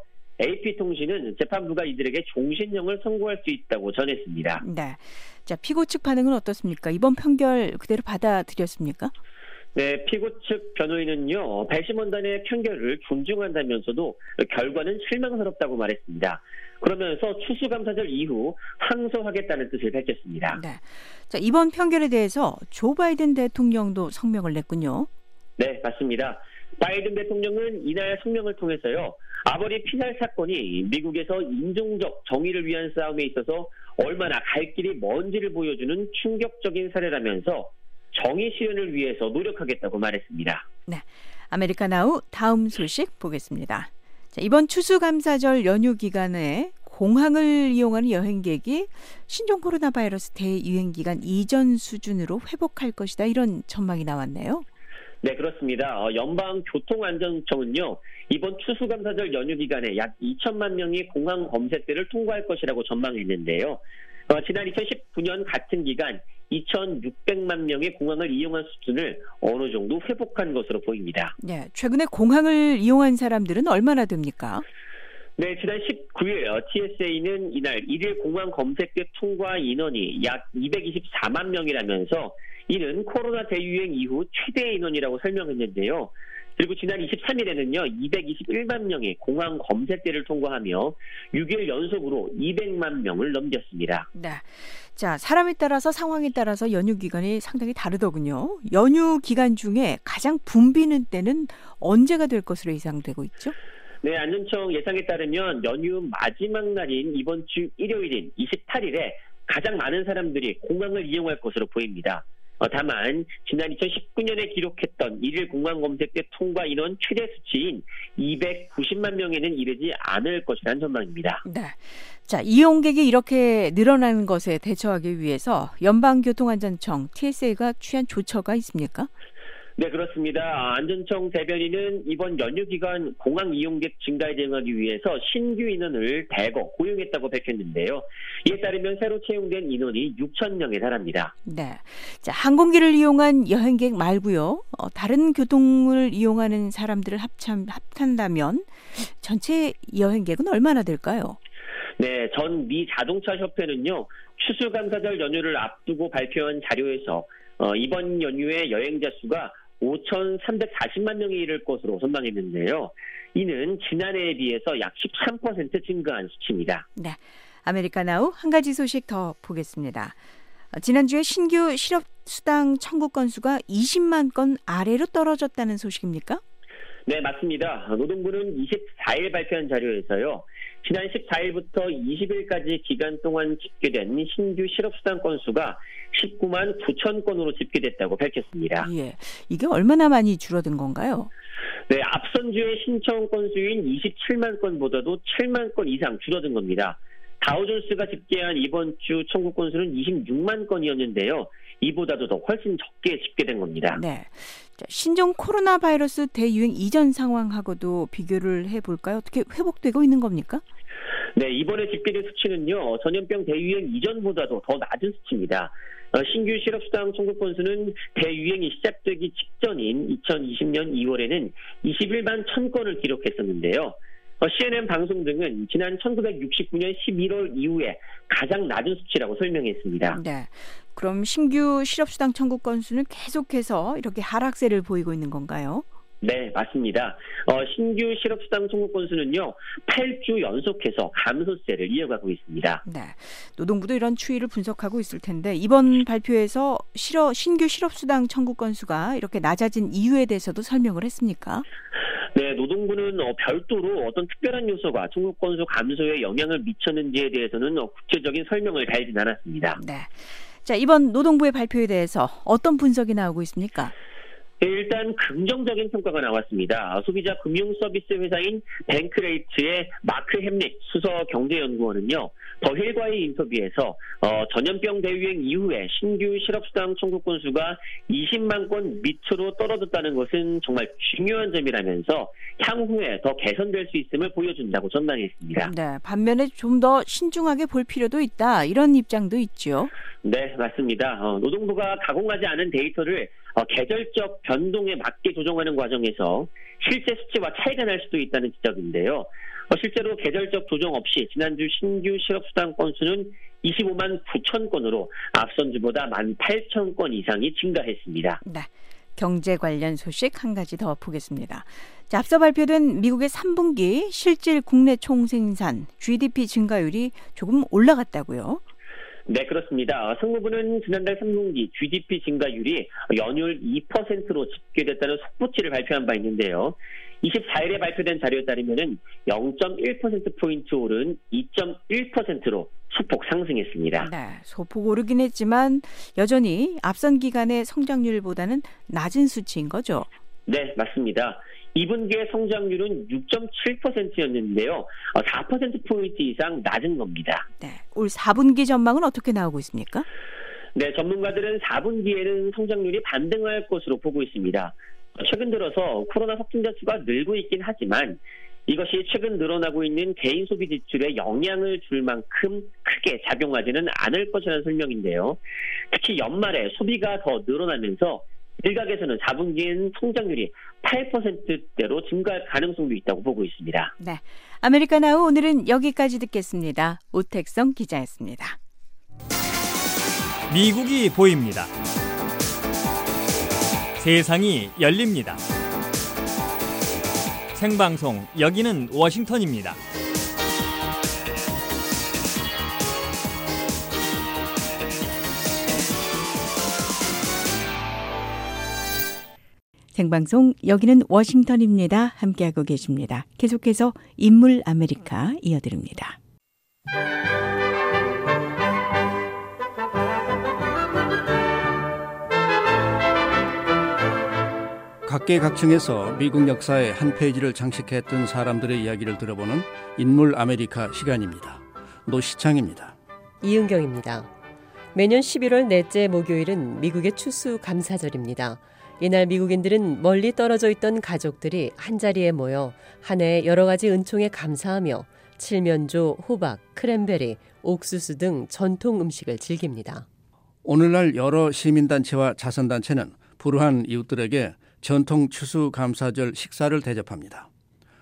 AP통신은 재판부가 이들에게 종신형을 선고할 수 있다고 전했습니다. 네. 자, 피고 측 반응은 어떻습니까? 이번 판결 그대로 받아들였습니까? 네, 피고 측 변호인은요, 배심원단의 판결을 존중한다면서도 결과는 실망스럽다고 말했습니다. 그러면서 추수감사절 이후 항소하겠다는 뜻을 밝혔습니다. 네. 자, 이번 판결에 대해서 조 바이든 대통령도 성명을 냈군요. 네, 맞습니다. 바이든 대통령은 이날 성명을 통해서요, 아버리 피살 사건이 미국에서 인종적 정의를 위한 싸움에 있어서 얼마나 갈 길이 먼지를 보여주는 충격적인 사례라면서 정의 실현을 위해서 노력하겠다고 말했습니다. 네, 아메리카나우 다음 소식 보겠습니다. 자, 이번 추수감사절 연휴 기간에 공항을 이용하는 여행객이 신종 코로나 바이러스 대유행 기간 이전 수준으로 회복할 것이다, 이런 전망이 나왔네요. 네, 그렇습니다. 연방교통안전청은요, 이번 추수감사절 연휴 기간에 약 2천만 명이 공항 검색대를 통과할 것이라고 전망했는데요. 지난 2019년 같은 기간 2,600만 명의 공항을 이용한 수준을 어느 정도 회복한 것으로 보입니다. 네, 최근에 공항을 이용한 사람들은 얼마나 됩니까? 네, 지난 19일 TSA는 이날 일일 공항 검색대 통과 인원이 약 224만 명이라면서 이는 코로나 대유행 이후 최대 인원이라고 설명했는데요. 그리고 지난 23일에는요, 221만 명의 공항 검색대를 통과하며 6일 연속으로 200만 명을 넘겼습니다. 네. 자, 사람에 따라서 상황에 따라서 연휴 기간이 상당히 다르더군요. 연휴 기간 중에 가장 붐비는 때는 언제가 될 것으로 예상되고 있죠? 네, 안전청 예상에 따르면 연휴 마지막 날인 이번 주 일요일인 28일에 가장 많은 사람들이 공항을 이용할 것으로 보입니다. 다만 지난 2019년에 기록했던 일일 공항 검색대 통과 인원 최대 수치인 290만 명에는 이르지 않을 것이라는 전망입니다. 네. 자, 이용객이 이렇게 늘어나는 것에 대처하기 위해서 연방교통안전청 TSA가 취한 조처가 있습니까? 네, 그렇습니다. 안전청 대변인은 이번 연휴 기간 공항 이용객 증가에 대응하기 위해서 신규 인원을 대거 고용했다고 밝혔는데요. 이에 따르면 새로 채용된 인원이 6천 명에 달합니다. 네. 자, 항공기를 이용한 여행객 말고요. 다른 교통을 이용하는 사람들을 합한다면 전체 여행객은 얼마나 될까요? 네, 전 미 자동차 협회는요. 추수감사절 연휴를 앞두고 발표한 자료에서 이번 연휴에 여행자 수가 5,340만 명에 이를 것으로 전망했는데요. 이는 지난해에 비해서 약 13% 증가한 수치입니다. 네, 아메리카나우 한 가지 소식 더 보겠습니다. 지난주에 신규 실업수당 청구 건수가 20만 건 아래로 떨어졌다는 소식입니까? 네, 맞습니다. 노동부는 24일 발표한 자료에서요. 지난 14일부터 20일까지 기간 동안 집계된 신규 실업수당 건수가 19만 9천 건으로 집계됐다고 밝혔습니다. 예, 이게 얼마나 많이 줄어든 건가요? 네, 앞선 주의 신청 건수인 27만 건보다도 7만 건 이상 줄어든 겁니다. 다우존스가 집계한 이번 주 청구 건수는 26만 건이었는데요. 이보다도 더 훨씬 적게 집계된 겁니다. 네. 자, 신종 코로나 바이러스 대유행 이전 상황하고도 비교를 해볼까요? 어떻게 회복되고 있는 겁니까? 네, 이번에 집계된 수치는요. 전염병 대유행 이전보다도 더 낮은 수치입니다. 신규 실업수당 청구 건수는 대유행이 시작되기 직전인 2020년 2월에는 21만 1,000건을 기록했었는데요. CNN 방송 등은 지난 1969년 11월 이후에 가장 낮은 수치라고 설명했습니다. 네. 그럼 신규 실업수당 청구 건수는 계속해서 이렇게 하락세를 보이고 있는 건가요? 네, 맞습니다. 신규 실업수당 청구 건수는요, 8주 연속해서 감소세를 이어가고 있습니다. 네, 노동부도 이런 추이를 분석하고 있을 텐데 이번 발표에서 신규 실업수당 청구 건수가 이렇게 낮아진 이유에 대해서도 설명을 했습니까? 네, 노동부는 별도로 어떤 특별한 요소가 청구 건수 감소에 영향을 미쳤는지에 대해서는 구체적인 설명을 달진 않았습니다. 네, 자, 이번 노동부의 발표에 대해서 어떤 분석이 나오고 있습니까? 일단 긍정적인 평가가 나왔습니다. 소비자 금융 서비스 회사인 뱅크레이트의 마크 햄릭 수석 경제연구원은요. 더 힐과의 인터뷰에서 전염병 대유행 이후에 신규 실업수당 청구 건수가 20만 건 밑으로 떨어졌다는 것은 정말 중요한 점이라면서 향후에 더 개선될 수 있음을 보여준다고 전망했습니다. 네, 반면에 좀 더 신중하게 볼 필요도 있다, 이런 입장도 있죠. 네, 맞습니다. 노동부가 가공하지 않은 데이터를 계절적 변동에 맞게 조정하는 과정에서 실제 수치와 차이가 날 수도 있다는 지적인데요. 실제로 계절적 조정 없이 지난주 신규 실업수당 건수는 25만 9천 건으로 앞선 주보다 18,000건 이상이 증가했습니다. 네, 경제 관련 소식 한 가지 더 보겠습니다. 자, 앞서 발표된 미국의 3분기 실질 국내 총생산 GDP 증가율이 조금 올라갔다고요? 네, 그렇습니다. 상무부는 지난달 3분기 GDP 증가율이 연율 2%로 집계됐다는 속보치를 발표한 바 있는데요. 24일에 발표된 자료에 따르면 0.1%포인트 오른 2.1%로 소폭 상승했습니다. 네, 소폭 오르긴 했지만 여전히 앞선 기간의 성장률보다는 낮은 수치인 거죠? 네, 맞습니다. 2분기의 성장률은 6.7%였는데요. 4%포인트 이상 낮은 겁니다. 네, 올 4분기 전망은 어떻게 나오고 있습니까? 네, 전문가들은 4분기에는 성장률이 반등할 것으로 보고 있습니다. 최근 들어서 코로나 확진자 수가 늘고 있긴 하지만 이것이 최근 늘어나고 있는 개인 소비 지출에 영향을 줄 만큼 크게 작용하지는 않을 것이라는 설명인데요. 특히 연말에 소비가 더 늘어나면서 일각에서는 4분기엔 성장률이 8%대로 증가할 가능성도 있다고 보고 있습니다. 네, 아메리카나우 오늘은 여기까지 듣겠습니다. 오택성 기자였습니다. 미국이 보입니다. 세상이 열립니다. 생방송, 여기는 워싱턴입니다. 생방송, 여기는 워싱턴입니다. 함께하고 계십니다. 계속해서 인물 아메리카 이어드립니다. 각계각층에서 미국 역사의 한 페이지를 장식했던 사람들의 이야기를 들어보는 인물 아메리카 시간입니다. 노시창입니다. 이은경입니다. 매년 11월 넷째 목요일은 미국의 추수감사절입니다. 이날 미국인들은 멀리 떨어져 있던 가족들이 한자리에 모여 한 해의 여러 가지 은총에 감사하며 칠면조, 호박, 크랜베리, 옥수수 등 전통 음식을 즐깁니다. 오늘날 여러 시민단체와 자선단체는 불우한 이웃들에게 전통 추수감사절 식사를 대접합니다.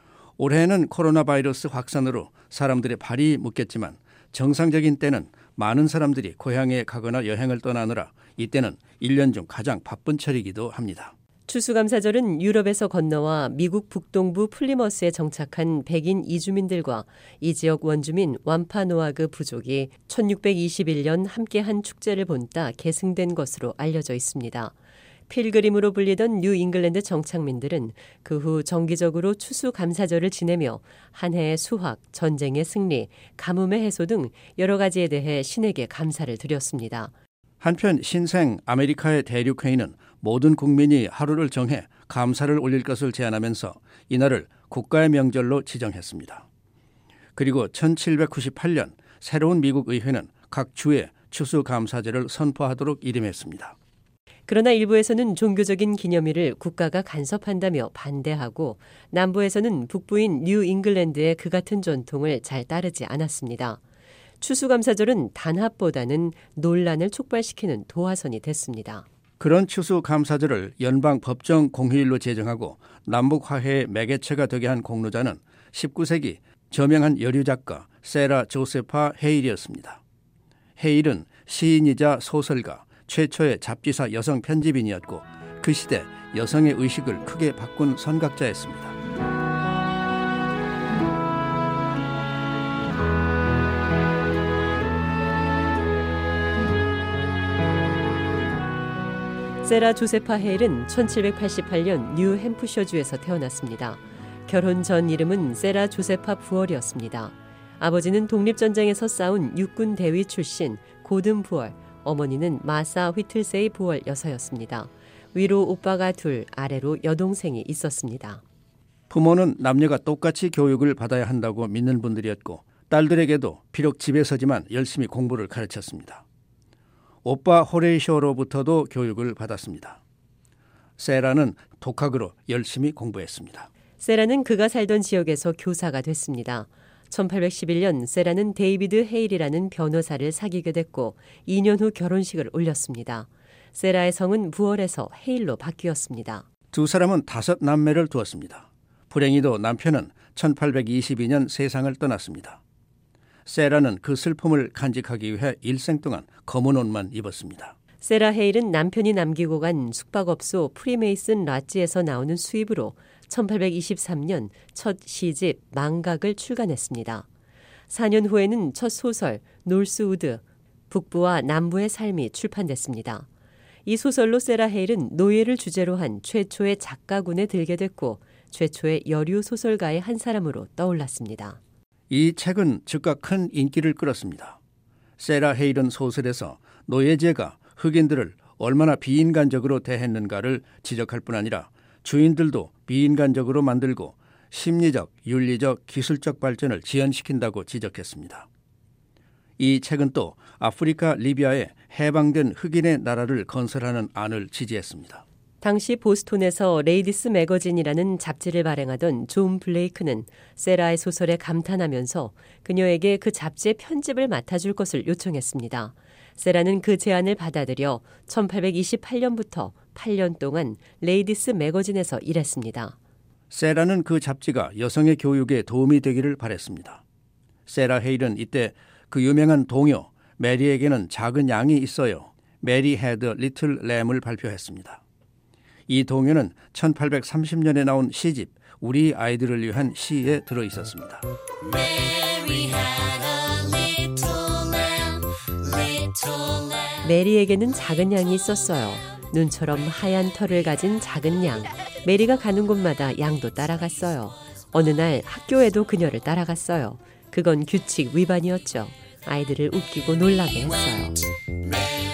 올해는 코로나 바이러스 확산으로 사람들의 발이 묶였지만 정상적인 때는 많은 사람들이 고향에 가거나 여행을 떠나느라 이때는 1년 중 가장 바쁜 철이기도 합니다. 추수감사절은 유럽에서 건너와 미국 북동부 플리머스에 정착한 백인 이주민들과 이 지역 원주민 완파노아그 부족이 1621년 함께한 축제를 본따 계승된 것으로 알려져 있습니다. 필그림으로 불리던 뉴 잉글랜드 정착민들은 그 후 정기적으로 추수감사절을 지내며 한 해의 수확, 전쟁의 승리, 가뭄의 해소 등 여러 가지에 대해 신에게 감사를 드렸습니다. 한편 신생 아메리카의 대륙회의는 모든 국민이 하루를 정해 감사를 올릴 것을 제안하면서 이날을 국가의 명절로 지정했습니다. 그리고 1798년 새로운 미국 의회는 각 주에 추수감사절을 선포하도록 이름했습니다. 그러나 일부에서는 종교적인 기념일을 국가가 간섭한다며 반대하고 남부에서는 북부인 뉴 잉글랜드의 그 같은 전통을 잘 따르지 않았습니다. 추수감사절은 단합보다는 논란을 촉발시키는 도화선이 됐습니다. 그런 추수감사절을 연방 법정 공휴일로 제정하고 남북 화해의 매개체가 되게 한 공로자는 19세기 저명한 여류작가 세라 조세파 헤일이었습니다. 헤일은 시인이자 소설가, 최초의 잡지사 여성 편집인이었고 그 시대 여성의 의식을 크게 바꾼 선각자였습니다. 세라 조세파 헤일은 1788년 뉴 햄프셔주에서 태어났습니다. 결혼 전 이름은 세라 조세파 부얼이었습니다. 아버지는 독립전쟁에서 싸운 육군 대위 출신 고든 부얼, 어머니는 마사 휘틀세이 부얼 여사였습니다. 위로 오빠가 둘, 아래로 여동생이 있었습니다. 부모는 남녀가 똑같이 교육을 받아야 한다고 믿는 분들이었고 딸들에게도 비록 집에서지만 열심히 공부를 가르쳤습니다. 오빠 호레이쇼로부터도 교육을 받았습니다. 세라는 독학으로 열심히 공부했습니다. 세라는 그가 살던 지역에서 교사가 됐습니다. 1811년 세라는 데이비드 헤일이라는 변호사를 사귀게 됐고 2년 후 결혼식을 올렸습니다. 세라의 성은 부얼에서 헤일로 바뀌었습니다. 두 사람은 5 남매를 두었습니다. 불행히도 남편은 1822년 세상을 떠났습니다. 세라는 그 슬픔을 간직하기 위해 일생 동안 검은 옷만 입었습니다. 세라 헤일은 남편이 남기고 간 숙박업소 프리메이슨 라찌에서 나오는 수입으로 1823년 첫 시집 망각을 출간했습니다. 4년 후에는 첫 소설 놀스우드, 북부와 남부의 삶이 출판됐습니다. 이 소설로 세라 헤일은 노예를 주제로 한 최초의 작가군에 들게 됐고 최초의 여류 소설가의 한 사람으로 떠올랐습니다. 이 책은 즉각 큰 인기를 끌었습니다. 세라 헤일은 소설에서 노예제가 흑인들을 얼마나 비인간적으로 대했는가를 지적할 뿐 아니라 주인들도 비인간적으로 만들고 심리적, 윤리적, 기술적 발전을 지연시킨다고 지적했습니다. 이 책은 또 아프리카 리비아에 해방된 흑인의 나라를 건설하는 안을 지지했습니다. 당시 보스톤에서 레이디스 매거진이라는 잡지를 발행하던 존 블레이크는 세라의 소설에 감탄하면서 그녀에게 그 잡지의 편집을 맡아줄 것을 요청했습니다. 세라는 그 제안을 받아들여 1828년부터 8년 동안 레이디스 매거진에서 일했습니다. 세라는 그 잡지가 여성의 교육에 도움이 되기를 바랬습니다. 세라 헤일은 이때 그 유명한 동요 메리에게는 작은 양이 있어요. 메리 헤드 리틀 램을 발표했습니다. 이 동요는 1830년에 나온 시집 우리 아이들을 위한 시에 들어있었습니다. 메리에게는 작은 양이 있었어요. 눈처럼 하얀 털을 가진 작은 양. 메리가 가는 곳마다 양도 따라갔어요. 어느 날 학교에도 그녀를 따라갔어요. 그건 규칙 위반이었죠. 아이들을 웃기고 놀라게 했어요.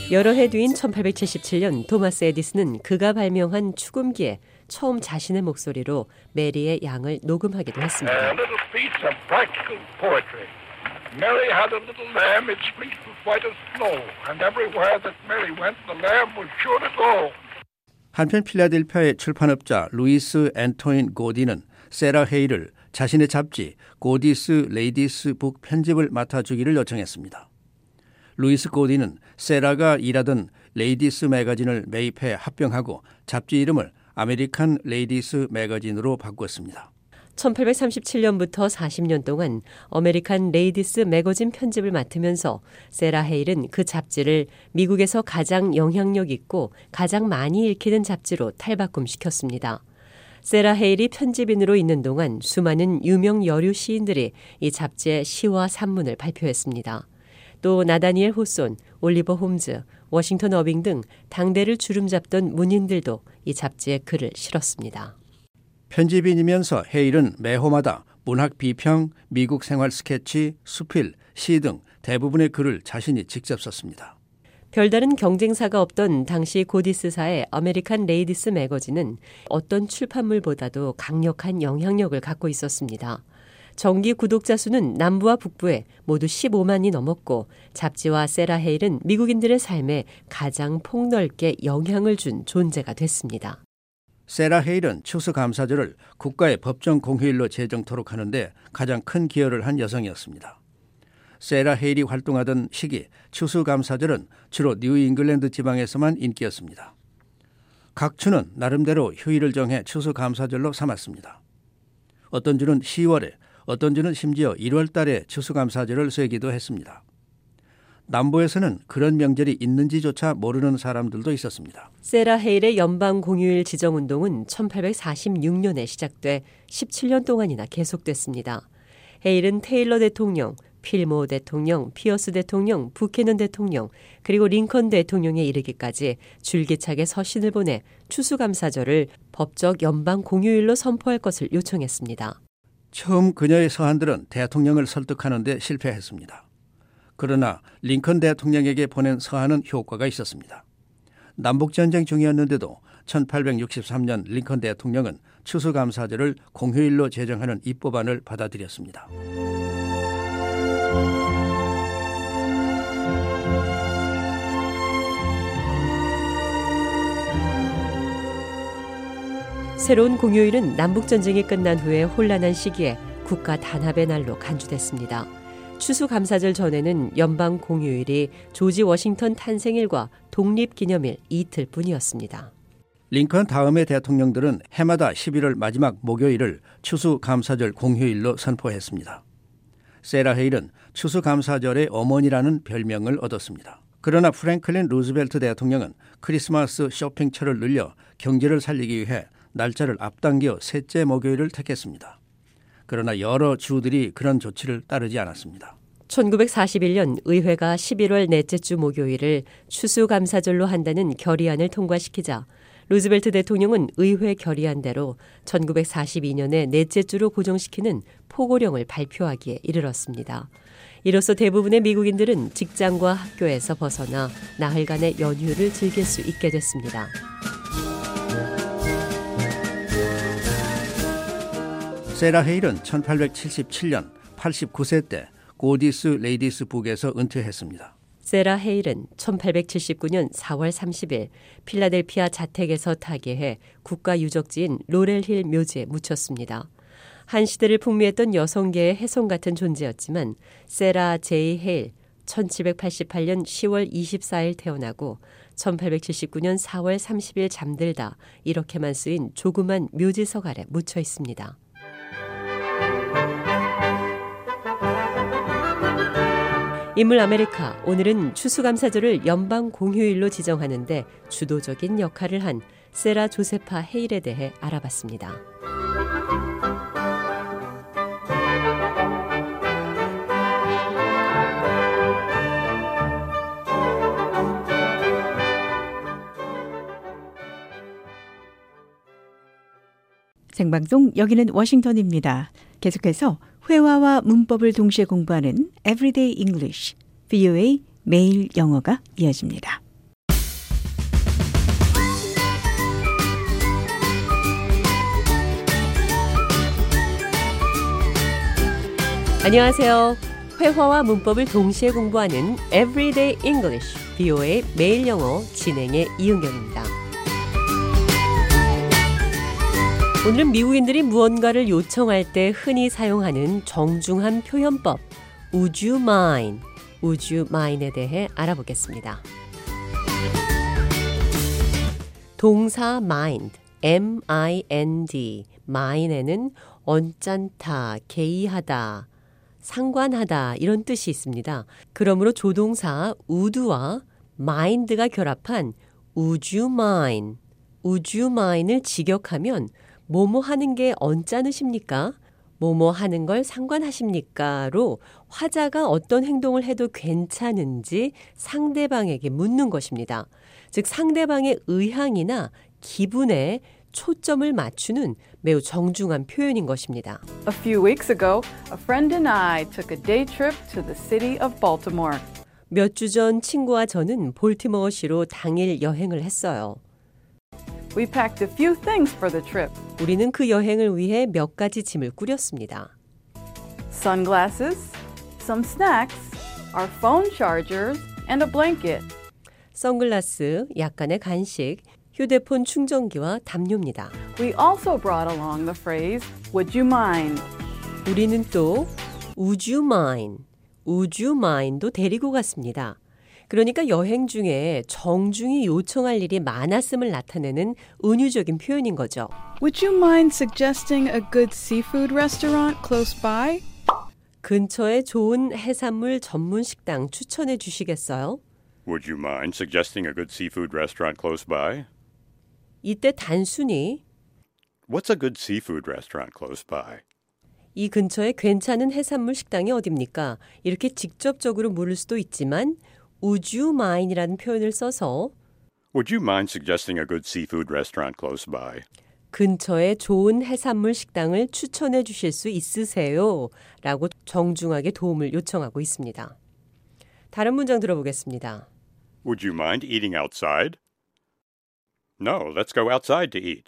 여러 해 뒤인 1877년 토마스 에디슨은 그가 발명한 축음기에 처음 자신의 목소리로 메리의 양을 녹음하기도 했습니다. Little piece of practical poetry. Mary had a little lamb, its fleece was white as snow, and everywhere that Mary went, the lamb was sure to go. 한편 필라델피아의 출판업자 루이스 앤토인 고디는 세라 헤이를 자신의 잡지 고디스 레이디스 북 편집을 맡아주기를 요청했습니다. 루이스 고디는 세라가 일하던 레이디스 매거진을 매입해 합병하고 잡지 이름을 아메리칸 레이디스 매거진으로 바꿨습니다. 1837년부터 40년 동안 아메리칸 레이디스 매거진 편집을 맡으면서 세라 헤일은 그 잡지를 미국에서 가장 영향력 있고 가장 많이 읽히는 잡지로 탈바꿈시켰습니다. 세라 헤일이 편집인으로 있는 동안 수많은 유명 여류 시인들이 이 잡지의 시와 산문을 발표했습니다. 또 나다니엘 호손, 올리버 홈즈, 워싱턴 어빙 등 당대를 주름잡던 문인들도 이 잡지에 글을 실었습니다. 편집인이면서 헤일은 매호마다 문학 비평, 미국 생활 스케치, 수필, 시 등 대부분의 글을 자신이 직접 썼습니다. 별다른 경쟁사가 없던 당시 고디스사의 아메리칸 레이디스 매거진은 어떤 출판물보다도 강력한 영향력을 갖고 있었습니다. 정기 구독자 수는 남부와 북부에 모두 15만이 넘었고 잡지와 세라 헤일은 미국인들의 삶에 가장 폭넓게 영향을 준 존재가 됐습니다. 세라 헤일은 추수감사절을 국가의 법정 공휴일로 제정토록 하는데 가장 큰 기여를 한 여성이었습니다. 세라 헤일이 활동하던 시기 추수감사절은 주로 뉴잉글랜드 지방에서만 인기였습니다. 각 주는 나름대로 휴일을 정해 추수감사절로 삼았습니다. 어떤 주는 10월에, 어떤 주는 심지어 1월 달에 추수감사절을 쇠기도 했습니다. 남부에서는 그런 명절이 있는지조차 모르는 사람들도 있었습니다. 세라 헤일의 연방 공휴일 지정운동은 1846년에 시작돼 17년 동안이나 계속됐습니다. 헤일은 테일러 대통령, 필모 대통령, 피어스 대통령, 부캐넌 대통령, 그리고 링컨 대통령에 이르기까지 줄기차게 서신을 보내 추수감사절을 법적 연방 공휴일로 선포할 것을 요청했습니다. 처음 그녀의 서한들은 대통령을 설득하는 데 실패했습니다. 그러나 링컨 대통령에게 보낸 서한은 효과가 있었습니다. 남북전쟁 중이었는데도 1863년 링컨 대통령은 추수감사절을 공휴일로 제정하는 입법안을 받아들였습니다. 새로운 공휴일은 남북전쟁이 끝난 후에 혼란한 시기에 국가 단합의 날로 간주됐습니다. 추수감사절 전에는 연방 공휴일이 조지 워싱턴 탄생일과 독립기념일 이틀 뿐이었습니다. 링컨 다음의 대통령들은 해마다 11월 마지막 목요일을 추수감사절 공휴일로 선포했습니다. 세라 헤일은 추수감사절의 어머니라는 별명을 얻었습니다. 그러나 프랭클린 루즈벨트 대통령은 크리스마스 쇼핑철을 늘려 경제를 살리기 위해 날짜를 앞당겨 셋째 목요일을 택했습니다. 그러나 여러 주들이 그런 조치를 따르지 않았습니다. 1941년 의회가 11월 넷째 주 목요일을 추수감사절로 한다는 결의안을 통과시키자 루즈벨트 대통령은 의회 결의안대로 1942년에 넷째 주로 고정시키는 포고령을 발표하기에 이르렀습니다. 이로써 대부분의 미국인들은 직장과 학교에서 벗어나 나흘간의 연휴를 즐길 수 있게 됐습니다. 세라 헤일은 1877년 89세 때 고디스 레이디스 북에서 은퇴했습니다. 세라 헤일은 1879년 4월 30일 필라델피아 자택에서 타계해 국가유적지인 로렐힐 묘지에 묻혔습니다. 한 시대를 풍미했던 여성계의 혜성 같은 존재였지만 세라 제이 헤일 1788년 10월 24일 태어나고 1879년 4월 30일 잠들다 이렇게만 쓰인 조그만 묘지석 아래 묻혀 있습니다. 인물 아메리카, 오늘은 추수감사절을 연방 공휴일로 지정하는데 주도적인 역할을 한 세라 조세파 헤일에 대해 알아봤습니다. 생방송 여기는 워싱턴입니다. 계속해서 회화와 문법을 동시에 공부하는 Everyday English, VOA 매일 영어가 이어집니다. 안녕하세요. 회화와 문법을 동시에 공부하는 Everyday English, VOA 매일 영어 진행의 이은경입니다. 오늘은 미국인들이 무언가를 요청할 때 흔히 사용하는 정중한 표현법, Would you mind? Would you mind에 대해 알아보겠습니다. 동사 mind, M-I-N-D, mind에는 언짢다, 개의하다, 상관하다 이런 뜻이 있습니다. 그러므로 조동사 would와 mind가 결합한 would you mind, would you mind을 직역하면 뭐뭐 하는 게 언짢으십니까? 뭐뭐 하는 걸 상관하십니까?로 화자가 어떤 행동을 해도 괜찮은지 상대방에게 묻는 것입니다. 즉 상대방의 의향이나 기분에 초점을 맞추는 매우 정중한 표현인 것입니다. A few weeks ago, a friend and I took a day trip to the city of Baltimore. 몇 주 전 친구와 저는 볼티모어시로 당일 여행을 했어요. We packed a few things for the trip. 우리는 그 여행을 위해 몇 가지 짐을 꾸렸습니다. Sunglasses, some snacks, our phone chargers, and a blanket. 선글라스, 약간의 간식, 휴대폰 충전기와 담요입니다. We also brought along the phrase, would you mind? 우리는 또 would you mind, would you mind도 데리고 갔습니다. 그러니까 여행 중에 정중히 요청할 일이 많았음을 나타내는 은유적인 표현인 거죠. Would you mind suggesting a good seafood restaurant close by? 근처에 좋은 해산물 전문 식당 추천해 주시겠어요? Would you mind suggesting a good seafood restaurant close by? 이때 단순히 What's a good seafood restaurant close by? 이 근처에 괜찮은 해산물 식당이 어딥니까? 이렇게 직접적으로 물을 수도 있지만 Would you mind이라는 표현을 써서 Would you mind suggesting a good seafood restaurant close by? 근처에 좋은 해산물 식당을 추천해 주실 수 있으세요? 라고 정중하게 도움을 요청하고 있습니다. 다른 문장 들어보겠습니다. Would you mind eating outside? No, let's go outside to eat.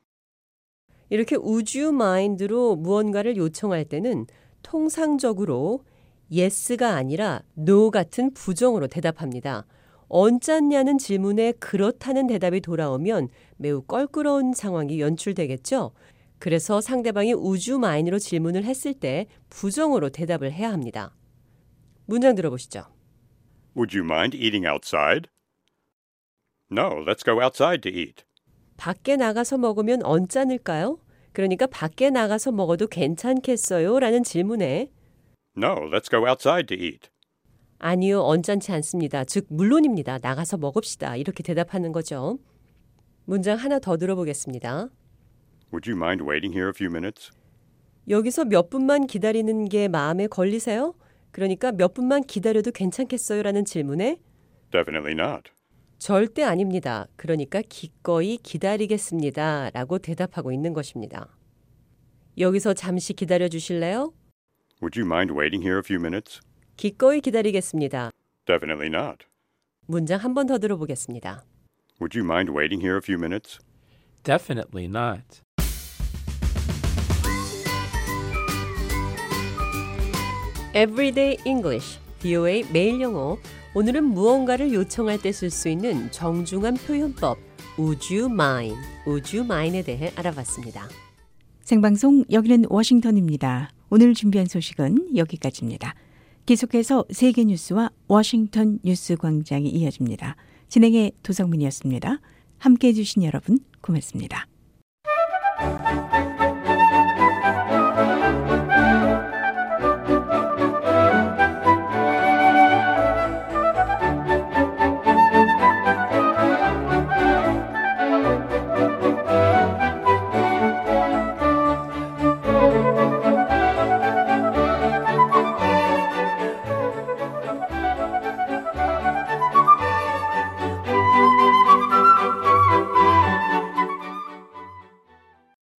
이렇게 would you mind로 무언가를 요청할 때는 통상적으로 yes가 아니라 no 같은 부정어로 대답합니다. 언짢냐는 질문에 그렇다는 대답이 돌아오면 매우 껄끄러운 상황이 연출되겠죠. 그래서 상대방이 would you mind로 질문을 했을 때 부정어로 대답을 해야 합니다. 문장 들어보시죠. Would you mind eating outside? No, let's go outside to eat. 밖에 나가서 먹으면 언짢을까요? 그러니까 밖에 나가서 먹어도 괜찮겠어요? 라는 질문에 No, let's go outside to eat. 아니요, 언짢지 않습니다. 즉, 물론입니다. 나가서 먹읍시다. 이렇게 대답하는 거죠. 문장 하나 더 들어보겠습니다. Would you mind waiting here a few minutes? 여기서 몇 분만 기다리는 게 마음에 걸리세요? 그러니까 몇 분만 기다려도 괜찮겠어요? 라는 질문에 Definitely not. 절대 아닙니다. 그러니까 기꺼이 기다리겠습니다. 라고 대답하고 있는 것입니다. 여기서 잠시 기다려 주실래요? Would you mind waiting here a few minutes? 기꺼이 기다리겠습니다. Definitely not. 문장 한 번 더 들어보겠습니다. Would you mind waiting here a few minutes? Definitely not. Everyday English, VOA 매일 영어. 오늘은 무언가를 요청할 때 쓸 수 있는 정중한 표현법 Would you mind, Would you mind에 대해 알아봤습니다. 생방송 여기는 워싱턴입니다. 오늘 준비한 소식은 여기까지입니다. 계속해서 세계 뉴스와 워싱턴 뉴스 광장이 이어집니다. 진행의 도성민이었습니다. 함께해 주신 여러분 고맙습니다.